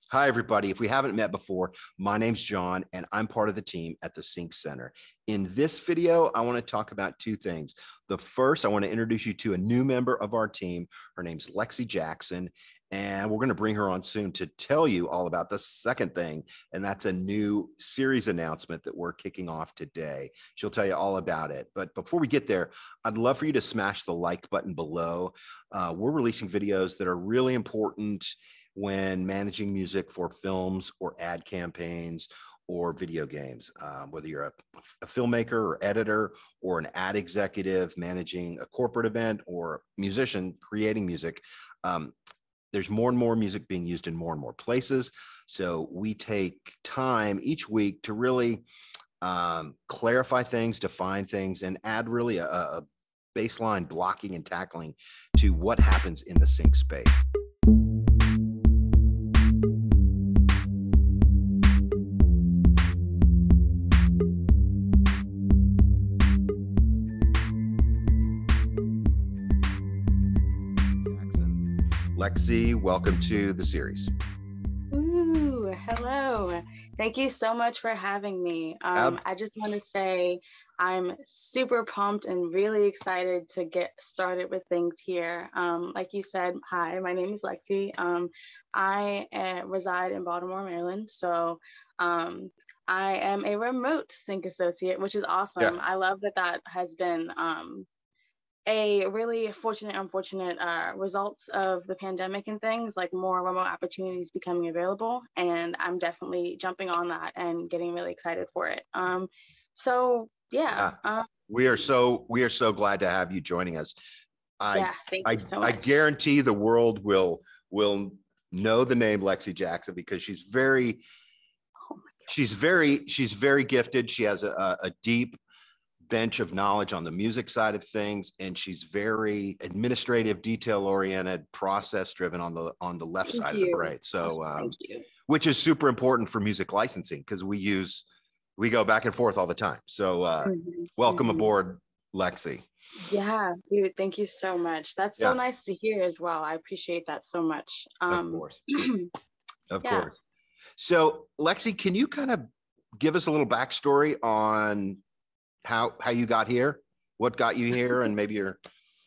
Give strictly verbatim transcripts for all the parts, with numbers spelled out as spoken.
Hi, everybody. If we haven't met before, my name's John, and I'm part of the team at the Sync Center. In this video, I want to talk about two things. The first, I want to introduce you to a new member of our team. Her name's Lexi Jackson, and we're going to bring her on soon to tell you all about the second thing, and that's a new series announcement that we're kicking off today. She'll tell you all about it. But before we get there, I'd love for you to smash the like button below. Uh, we're releasing videos that are really important when managing music for films or ad campaigns or video games, um, whether you're a, a filmmaker or editor or an ad executive managing a corporate event or a musician creating music. Um, there's more and more music being used in more and more places. So we take time each week to really um, clarify things, define things, and add really a, a baseline blocking and tackling to what happens in the sync space. Lexi, welcome to the series. Ooh, hello. Thank you so much for having me. Um, I just want to say I'm super pumped and really excited to get started with things here. Um, like you said, hi, my name is Lexi. Um, I uh, reside in Baltimore, Maryland. So um, I am a remote sync associate, which is awesome. Yeah. I love that that has been um, a really fortunate, unfortunate uh, results of the pandemic and things, like more remote opportunities becoming available. And I'm definitely jumping on that and getting really excited for it. Um, so yeah. yeah. Um, we are so we are so glad to have you joining us. I yeah, thank I you so I much. guarantee the world will will know the name Lexi Jackson because she's very Oh my she's very she's very gifted. She has a, a deep bench of knowledge on the music side of things, and she's very administrative, detail oriented, process driven on the on the left Thank side of the you. brain. So Oh, thank um, you. which is super important for music licensing because we use we go back and forth all the time. So uh, Mhm, welcome mhm. aboard, Lexi. Yeah, dude, thank you so much. That's so Yeah, nice to hear as well. I appreciate that so much. of Um, course, of yeah. course. So Lexi, can you kind of give us a little backstory on how how you got here, what got you here, and maybe your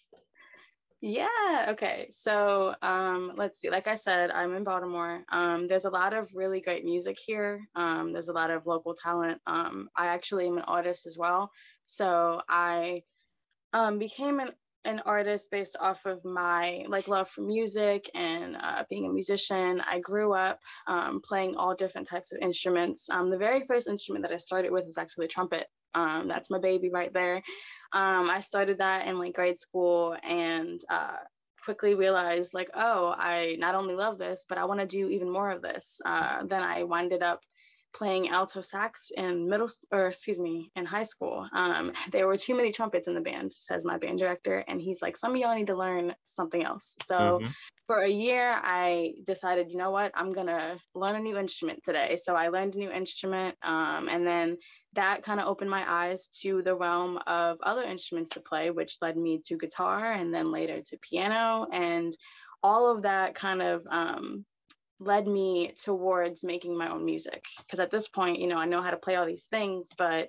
Yeah, okay. So um let's see. Like I said, I'm in Baltimore. Um there's a lot of really great music here. Um there's a lot of local talent. Um I actually am an artist as well. So I um became an an artist based off of my like love for music and uh, being a musician. I grew up um, playing all different types of instruments. Um, the very first instrument that I started with was actually a trumpet. Um, that's my baby right there. Um, I started that in like grade school and uh, quickly realized like, oh, I not only love this, but I want to do even more of this. Uh, then I winded up playing alto sax in middle or excuse me in high school. Um, there were too many trumpets in the band, says my band director, and he's like, some of y'all need to learn something else. So mm-hmm. for a year I decided, you know what, I'm gonna learn a new instrument today. So I learned a new instrument, um, and then that kind of opened my eyes to the realm of other instruments to play, which led me to guitar and then later to piano, and all of that kind of um, led me towards making my own music. Because at this point, you know, I know how to play all these things, but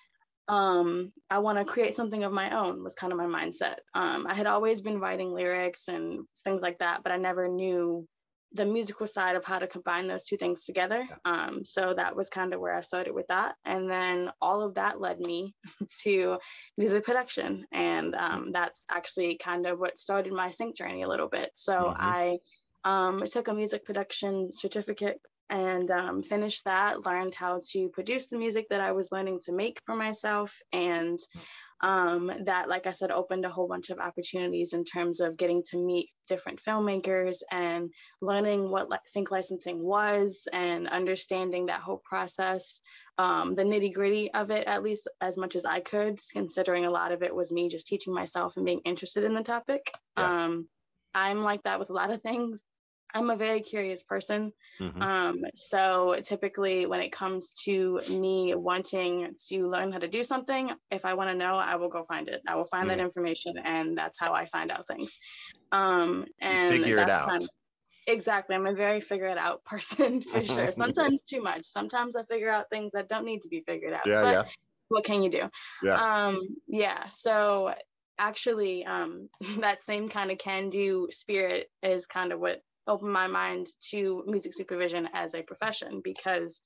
um, I want to create something of my own was kind of my mindset. Um, I had always been writing lyrics and things like that, but I never knew the musical side of how to combine those two things together. Yeah. Um, so that was kind of where I started with that. And then all of that led me to music production. And um, that's actually kind of what started my sync journey a little bit. So Mm-hmm. I um, took a music production certificate and um, finished that, learned how to produce the music that I was learning to make for myself. And um, that, like I said, opened a whole bunch of opportunities in terms of getting to meet different filmmakers and learning what li- sync licensing was and understanding that whole process, um, the nitty gritty of it, at least as much as I could, considering a lot of it was me just teaching myself and being interested in the topic. Yeah. Um, I'm like that with a lot of things. I'm a very curious person. Mm-hmm. Um, so typically when it comes to me wanting to learn how to do something, if I want to know, I will go find it. I will find Mm-hmm. that information, and that's how I find out things. Um, You and figure it that's kind out. of, Exactly. I'm a very figure it out person for sure. Sometimes too much. Sometimes I figure out things that don't need to be figured out. Yeah, But yeah, what can you do? yeah. Um, yeah. So actually, um, that same kind of can-do spirit is kind of what opened my mind to music supervision as a profession, because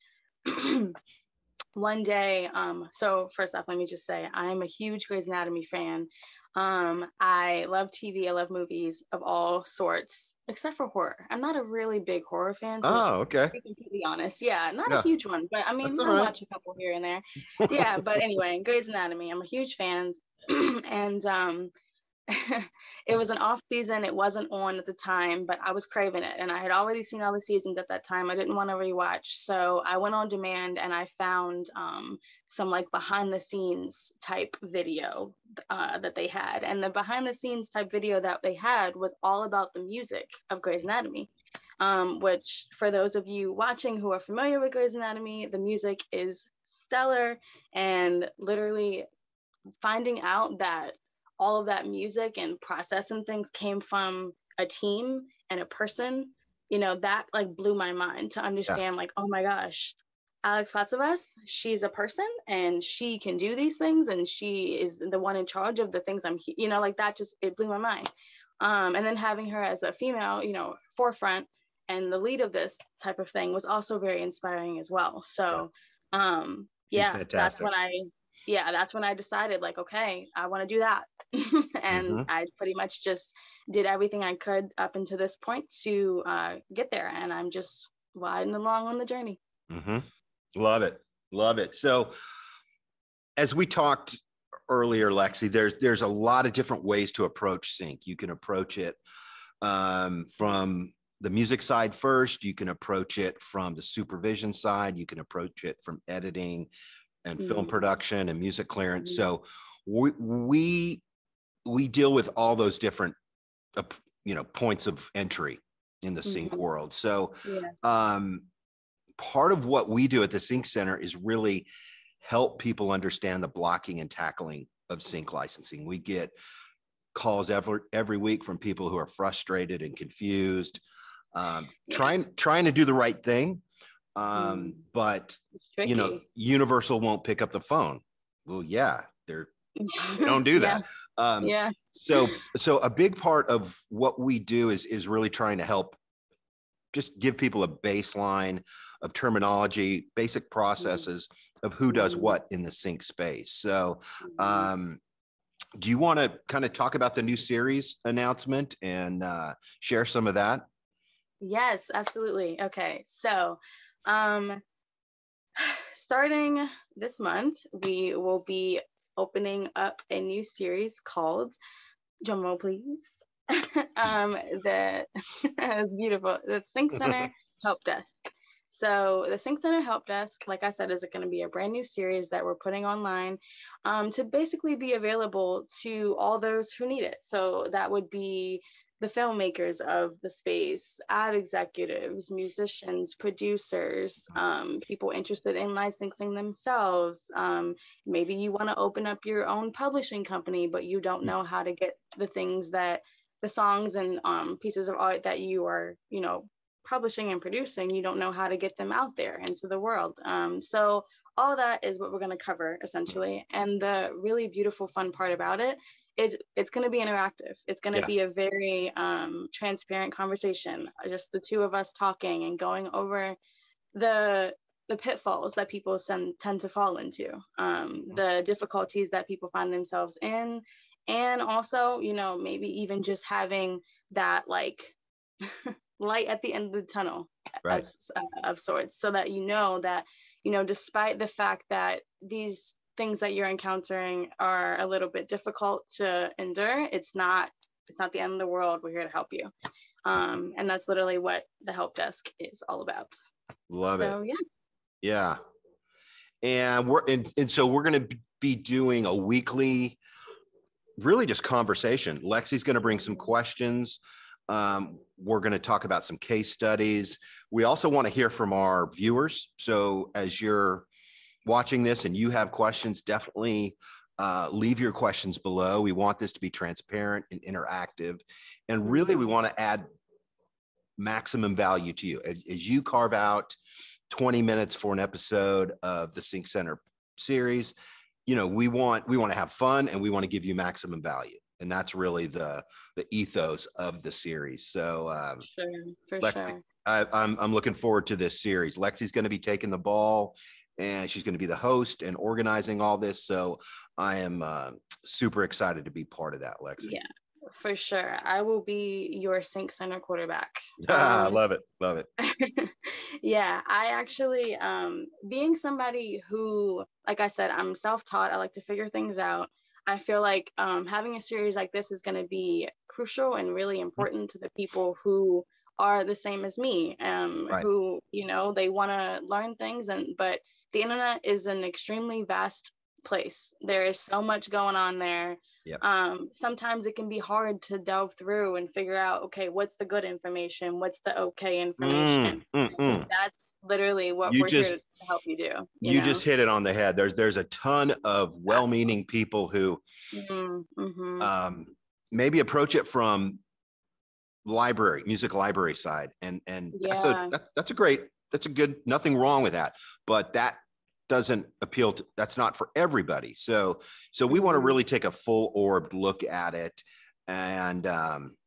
one day, um, so first off, let me just say I'm a huge Grey's Anatomy fan. Um, I love T V, I love movies of all sorts, except for horror. I'm not a really big horror fan, to Oh, okay. be completely honest. Yeah, not a Yeah, huge one, but I that's mean, all I'll right. watch a couple here and there. Yeah, but anyway, Grey's Anatomy, I'm a huge fan. And um it was an off season. It wasn't on at the time, but I was craving it. And I had already seen all the seasons at that time. I didn't want to rewatch. So I went on demand and I found um, some like behind the scenes type video uh, that they had. And the behind the scenes type video that they had was all about the music of Grey's Anatomy. Um, which, for those of you watching who are familiar with Grey's Anatomy, the music is stellar. And literally finding out that all of that music and process and things came from a team and a person, you know, that like blew my mind to Yeah, understand, like, oh my gosh, Alex Patsavas, she's a person and she can do these things and she is the one in charge of the things I'm, you know, like that just, it blew my mind. Um, and then having her as a female, you know, forefront and the lead of this type of thing was also very inspiring as well. yeah. So, um, She's yeah, that's fantastic. when I yeah, that's when I decided, like, okay, I want to do that. And Hmm. I pretty much just did everything I could up until this point to uh, get there. And I'm just riding along on the journey. Hmm. Love it. Love it. So as we talked earlier, Lexi, there's there's a lot of different ways to approach sync. You can approach it um, from the music side first. You can approach it from the supervision side. You can approach it from editing and film Mm-hmm. production and music clearance. Mm-hmm. So we we we deal with all those different uh, you know points of entry in the sync Mm-hmm. world. So Yeah. um, part of what we do at the Sync Center is really help people understand the blocking and tackling of sync licensing. We get calls every every week from people who are frustrated and confused, um, Yeah. trying trying to do the right thing, Mm. um, but It's you know, tricky. Universal won't pick up the phone. Well, yeah, they're they don't do Yeah. that. Um, Yeah. so so a big part of what we do is is really trying to help just give people a baseline of terminology, basic processes of who does Mm-hmm. what in the sync space. So Mm-hmm. um, do you want to kind of talk about the new series announcement and uh, share some of that? Yes, absolutely. Okay. So, um, starting this month, we will be opening up a new series called, drumroll please, um, the beautiful, the Sync Center Help Desk. So the Sync Center Help Desk, like I said, is going to be a brand new series that we're putting online um, to basically be available to all those who need it. So that would be the filmmakers of the space, ad executives, musicians, producers, um, people interested in licensing themselves. Um, maybe you want to open up your own publishing company, but you don't know how to get the things that the songs and um, pieces of art that you are, you know, publishing and producing, you don't know how to get them out there into the world. Um, so all that is what we're going to cover essentially. And the really beautiful, fun part about it is it's going to be interactive. It's going to Yeah. be a very um, transparent conversation, just the two of us talking and going over the the pitfalls that people send, tend to fall into, um, the difficulties that people find themselves in, and also, you know, maybe even just having that like light at the end of the tunnel Right. of, uh, of sorts, so that you know that, you know, despite the fact that these things that you're encountering are a little bit difficult to endure, it's not it's not the end of the world. We're here to help you. Um, and that's literally what the help desk is all about. Love it. So yeah. Yeah. And we're and, and so we're going to be doing a weekly, really just conversation. Lexi's going to bring some questions. Um, we're going to talk about some case studies. We also want to hear from our viewers. So as you're watching this and you have questions, definitely uh, leave your questions below. We want this to be transparent and interactive. And really, we want to add maximum value to you. As, as you carve out twenty minutes for an episode of the Sync Center series, you know, we want we want to have fun and we want to give you maximum value. And that's really the the ethos of the series. So um, Sure, for Lexi, sure. I, I'm I'm looking forward to this series. Lexi's going to be taking the ball, and she's going to be the host and organizing all this. So I am uh, super excited to be part of that, Lexi. Yeah, for sure. I will be your Sync Center quarterback. Ah, Um, love it, love it. yeah, I actually, um, being somebody who, like I said, I'm self-taught. I like to figure things out. I feel like um, having a series like this is going to be crucial and really important to the people who are the same as me, um, Right. who, you know, they want to learn things. And but the internet is an extremely vast place. There is so much going on there. Yep. Um, sometimes it can be hard to delve through and figure out, okay, what's the good information? What's the okay information? Mm, mm, And mm. that's literally what You we're just here to, to help you do. You, you know? just hit it on the head. There's there's a ton of well-meaning people who Mm-hmm. um, maybe approach it from library, music library side, and and that's a Yeah. that, that's a great that's a good nothing wrong with that, but that doesn't appeal to that's not for everybody. So so we want to Mhm. really take a full orbed look at it and um,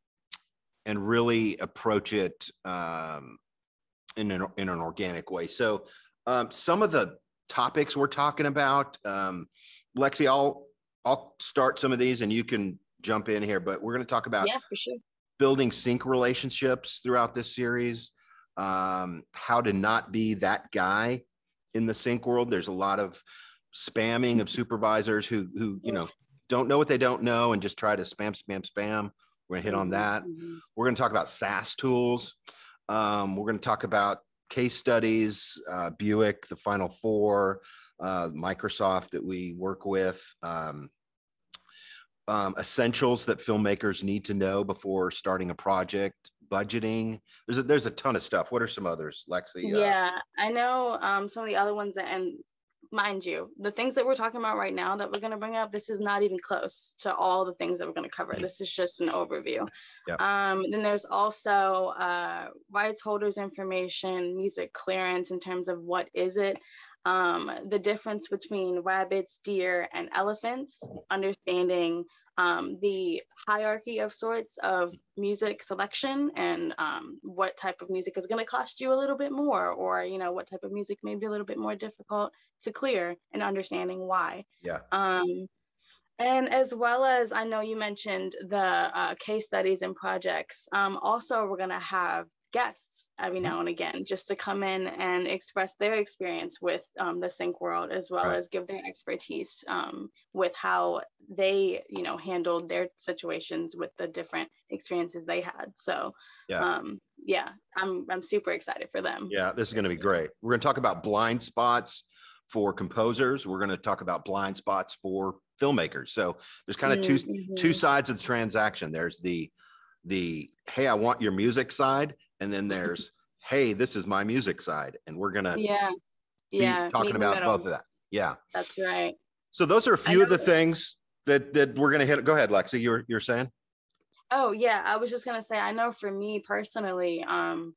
and really approach it um, in an in an organic way. So um, some of the topics we're talking about, um, Lexi, I'll I'll start some of these and you can jump in here, but we're going to talk about Yeah, for sure. building sync relationships throughout this series, um, how to not be that guy in the sync world. There's a lot of spamming of supervisors who who you know don't know what they don't know and just try to spam spam spam. We're gonna hit on that. Mm-hmm. We're gonna talk about SaaS tools. Um, we're gonna talk about case studies, uh, Buick, the Final Four, uh, Microsoft that we work with. Um, um, essentials that filmmakers need to know before starting a project, budgeting. There's a, there's a ton of stuff. What are some others, Lexi? Uh, Yeah, I know um, some of the other ones that, and mind you, the things that we're talking about right now that we're going to bring up, this is not even close to all the things that we're going to cover. This is just an overview. Yep. Um, then there's also uh, rights holders information, music clearance in terms of what is it, um, the difference between rabbits, deer, and elephants, understanding um, the hierarchy of sorts of music selection and um, what type of music is going to cost you a little bit more, or, you know, what type of music may be a little bit more difficult to clear, and understanding why. Yeah. Um, and as well as, I know you mentioned the uh, case studies and projects. Um, also, we're going to have guests every now and again just to come in and express their experience with um, the sync world, as well Right. as give their expertise um, with how they, you know, handled their situations with the different experiences they had. So Yeah. um, yeah, I'm I'm super excited for them. Yeah, this is going to be great. We're going to talk about blind spots for composers. We're going to talk about blind spots for filmmakers. So there's kind of two Mm-hmm. two sides of the transaction. There's the the hey, I want your music side, and then there's hey, this is my music side, and we're going to Yeah, yeah, be talking meet in the about middle. both of that. Yeah. That's right. So those are a I few of know- the things that that we're going to hit. Go ahead, Lexi. You're you're saying? Oh yeah, I was just gonna say, I know for me personally, um,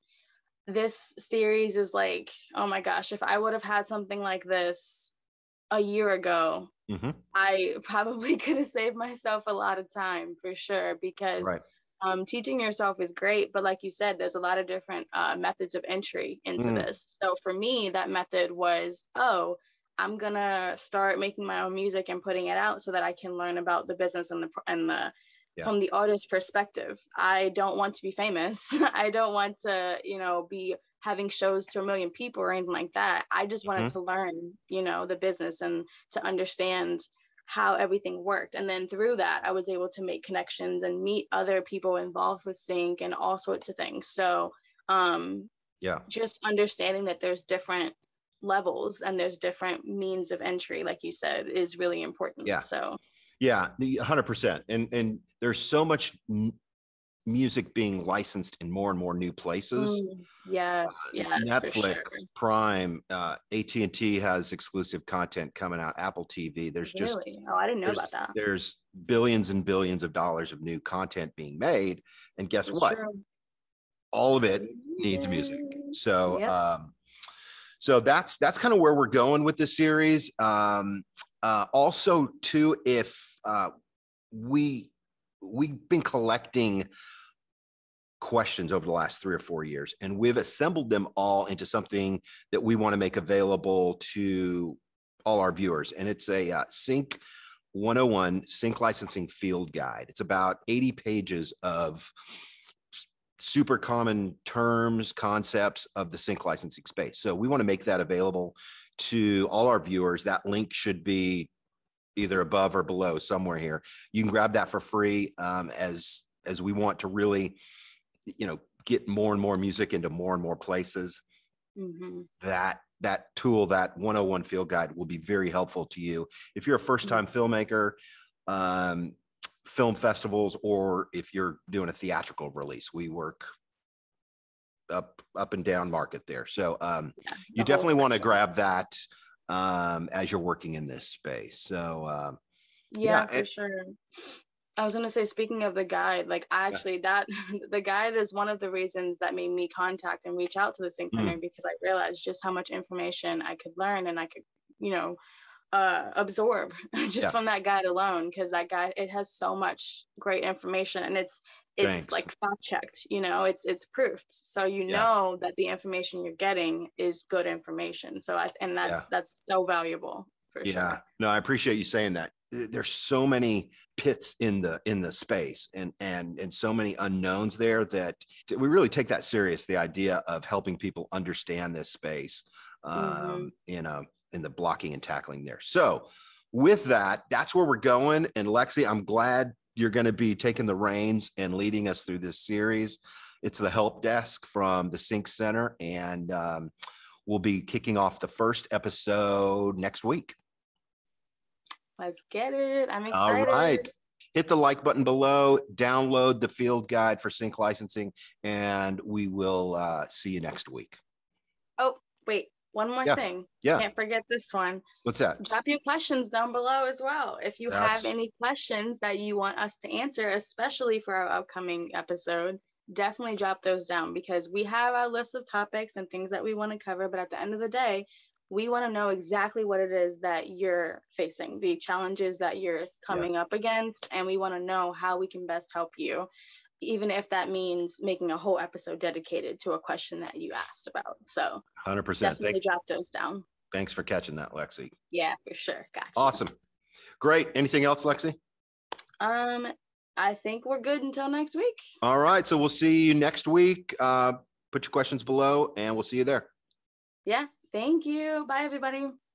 this series is like, oh my gosh, if I would have had something like this a year ago, Mm-hmm. I probably could have saved myself a lot of time for sure, because Right. um, teaching yourself is great, but like you said, there's a lot of different uh, methods of entry into Mm. this. So for me, that method was, oh, I'm gonna start making my own music and putting it out so that I can learn about the business and the and the Yeah. from the artist perspective. I don't want to be famous. I don't want to, you know, be having shows to a million people or anything like that. I just wanted Mhm. to learn, you know, the business and to understand how everything worked. And then through that, I was able to make connections and meet other people involved with sync and all sorts of things. So um, Yeah. just understanding that there's different levels and there's different means of entry, like you said, is really important. Yeah. So Yeah, the one hundred percent. And and there's so much m- music being licensed in more and more new places. mm, yes, yes, for Netflix, sure. Prime, uh, A T and T has exclusive content coming out. Apple T V. There's just Really? Oh, I didn't know there's, about that. there's billions and billions of dollars of new content being made. And guess That's what? true. all of it needs music. So, Yep. um, so that's that's kind of where we're going with this series. Um, uh, also, too, if uh, we we've been collecting questions over the last three or four years, and we've assembled them all into something that we want to make available to all our viewers. And it's a uh, Sync one oh one Sync Licensing Field Guide. It's about eighty pages of super common terms, concepts of the sync licensing space. So we want to make that available to all our viewers. That link should be either above or below somewhere here. You can grab that for free, um, as as we want to really, you know, get more and more music into more and more places. Mm-hmm. That that tool, that one oh one Field Guide, will be very helpful to you if you're a first-time mm-hmm. filmmaker, um, film festivals, or if you're doing a theatrical release. We work up up and down market there. So um, yeah, you definitely want to grab that um, as you're working in this space. So um, yeah, yeah, for it, sure. I was going to say, speaking of the guide, like actually yeah. that the guide is one of the reasons that made me contact and reach out to the Sync Center, mm. because I realized just how much information I could learn and I could, you know, uh, absorb just yeah. from that guide alone. Because that guide, it has so much great information, and it's it's Thanks. like fact checked, you know, it's it's proofed. So you yeah. know that the information you're getting is good information. So I and that's yeah. that's so valuable for yeah. sure. No, I appreciate you saying that. There's so many pits in the in the space, and and and so many unknowns there, that we really take that serious, the idea of helping people understand this space um mm-hmm. in a in the blocking and tackling there. So with that, that's where we're going. And Lexi, I'm glad you're going to be taking the reins and leading us through this series. It's the help desk from the Sync Center, and um, we'll be kicking off the first episode next week. Let's get it. I'm excited. All right. Hit the like button below, download the field guide for sync licensing, and we will uh, see you next week. Oh, wait. One more yeah. thing. Yeah. Can't forget this one. What's that? Drop your questions down below as well. If you That's... have any questions that you want us to answer, especially for our upcoming episode, definitely drop those down, because we have our list of topics and things that we want to cover. But at the end of the day, we want to know exactly what it is that you're facing, the challenges that you're coming yes. up against, and we want to know how we can best help you, even if that means making a whole episode dedicated to a question that you asked about. So one hundred percent. Definitely Thank, drop those down. Thanks for catching that, Lexi. Yeah, for sure. Gotcha. Awesome. Great. Anything else, Lexi? Um, I think we're good until next week. All right. So we'll see you next week. Uh, put your questions below, and we'll see you there. Yeah. Thank you. Bye, everybody.